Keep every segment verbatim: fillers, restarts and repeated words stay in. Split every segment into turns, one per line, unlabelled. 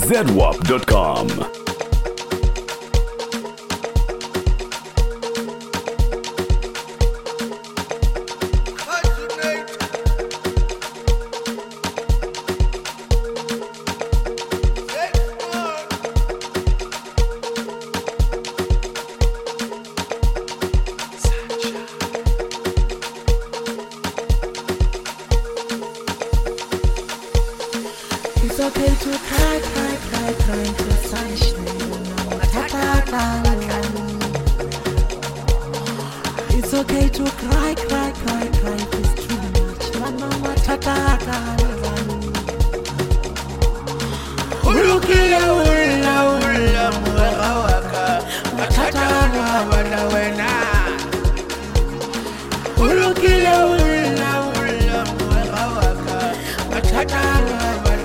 zedwap dot com.
It's okay to cry, cry, cry, cry till sunshine. It's okay to cry, cry, cry, cry if it's too much. Mama tataka. Ulukia ula ula mwaka matataka wana wena. Ulukia ula ula mwaka matataka.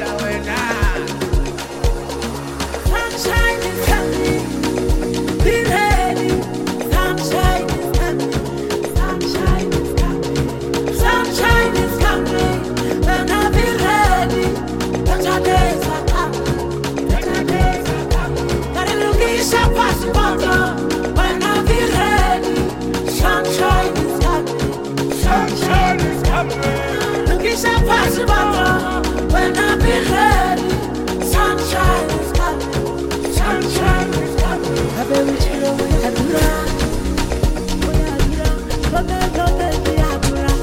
Sunshine is coming, be ready. Sunshine is coming, sunshine is coming, sunshine is coming. When I be ready, better days are coming, better days are coming. Gotta look at your passport. When I be ready, sunshine is coming, sunshine is coming. Look at your passport. When I be ready, sunshine is coming, sunshine is coming. I bet we chill away at the rock. We are here, but there's no day we are here.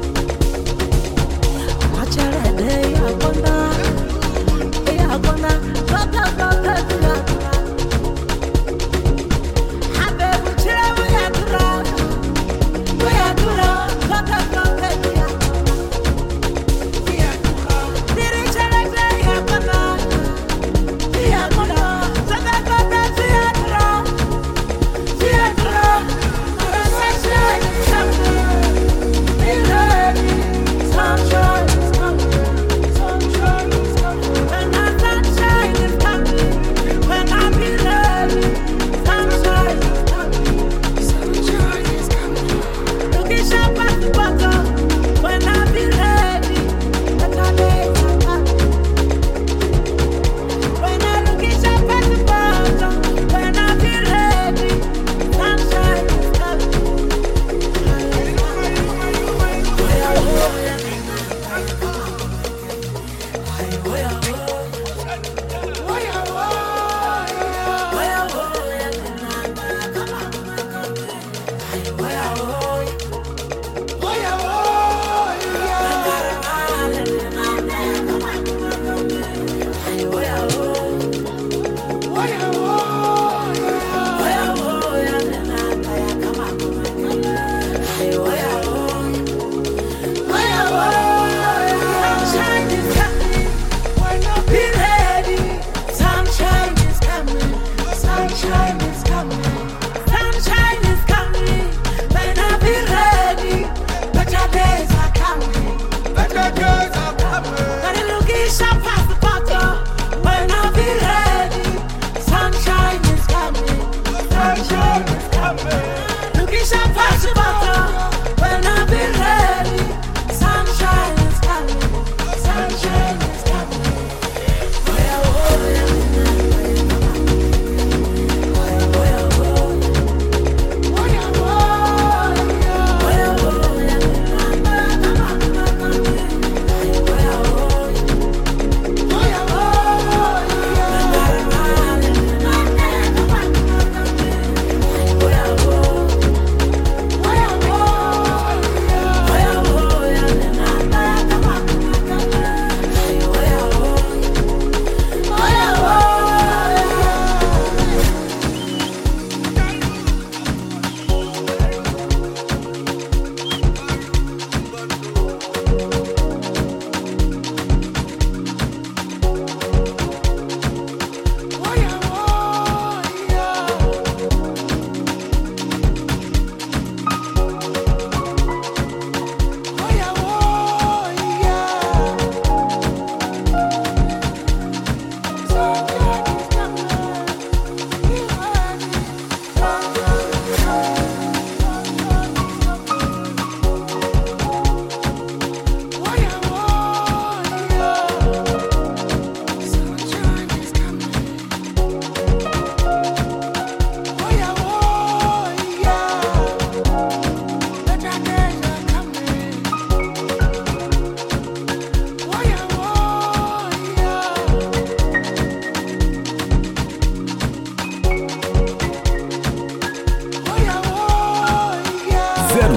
Watch out a day, I'm gonna, I'm gonna, go, go, go, go, go, go. I bet we chill away at the rock. We are here, go, go, go, go, go, go.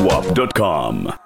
swap dot com.